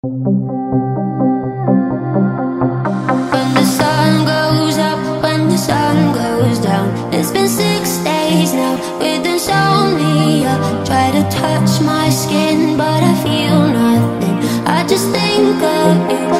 When the sun goes up, when the sun goes down, it's been 6 days now with insomnia. Try to touch my skin, but I feel nothing. I just think of you.